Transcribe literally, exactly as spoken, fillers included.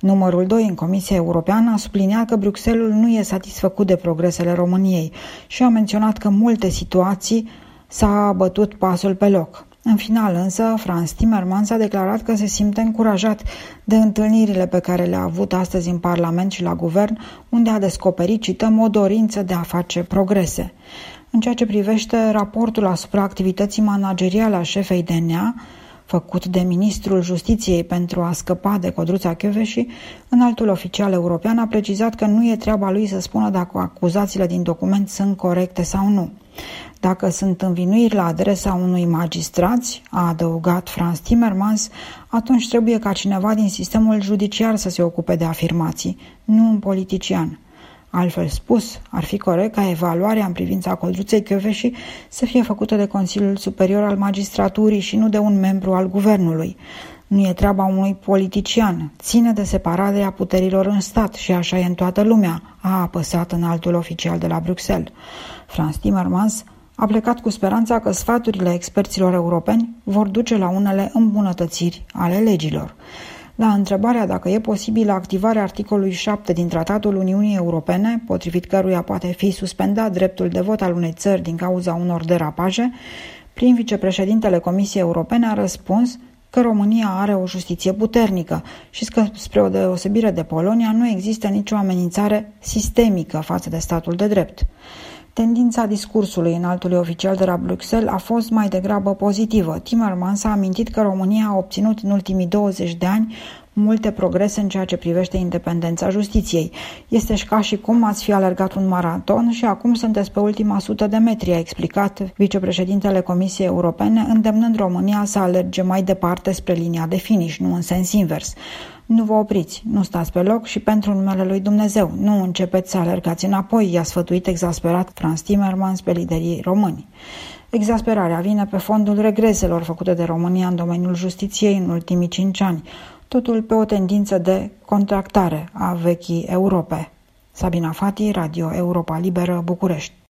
Numărul doi în Comisia Europeană a subliniat că Bruxelles nu e satisfăcut de progresele României și a menționat că în multe situații s-a bătut pasul pe loc. În final însă, Frans Timmermans a declarat că se simte încurajat de întâlnirile pe care le-a avut astăzi în Parlament și la Guvern, unde a descoperit, cităm, o dorință de a face progrese. În ceea ce privește raportul asupra activității manageriale a șefei D N A, făcut de ministrul Justiției pentru a scăpa de Codruța Kövesi, înaltul oficial european a precizat că nu e treaba lui să spună dacă acuzațiile din document sunt corecte sau nu. Dacă sunt învinuiri la adresa unui magistrați, a adăugat Frans Timmermans, atunci trebuie ca cineva din sistemul judiciar să se ocupe de afirmații, nu un politician. Altfel spus, ar fi corect ca evaluarea în privința Codruței Kövesi să fie făcută de Consiliul Superior al Magistraturii și nu de un membru al guvernului. Nu e treaba unui politician, ține de separarea puterilor în stat și așa e în toată lumea, a apăsat înaltul oficial de la Bruxelles. Frans Timmermans a plecat cu speranța că sfaturile experților europeni vor duce la unele îmbunătățiri ale legilor. La întrebarea dacă e posibilă activarea articolului șapte din Tratatul Uniunii Europene, potrivit căruia poate fi suspendat dreptul de vot al unei țări din cauza unor derapaje, prim vicepreședintele Comisiei Europene a răspuns că România are o justiție puternică și că, spre o deosebire de Polonia, nu există nicio amenințare sistemică față de statul de drept. Tendința discursului înaltului oficial de la Bruxelles a fost mai degrabă pozitivă. Timmermans a amintit că România a obținut în ultimii douăzeci de ani multe progrese în ceea ce privește independența justiției. Este ca și cum ați fi alergat un maraton și acum sunteți pe ultima sută de metri, a explicat vicepreședintele Comisiei Europene, îndemnând România să alerge mai departe spre linia de finish, nu în sens invers. Nu vă opriți, nu stați pe loc și pentru numele lui Dumnezeu, nu începeți să alergați înapoi, i-a sfătuit exasperat Frans Timmermans pe liderii români. Exasperarea vine pe fondul regreselor făcute de România în domeniul justiției în ultimii cinci ani, totul pe o tendință de contractare a vechii Europe. Sabina Fati, Radio Europa Liberă, București.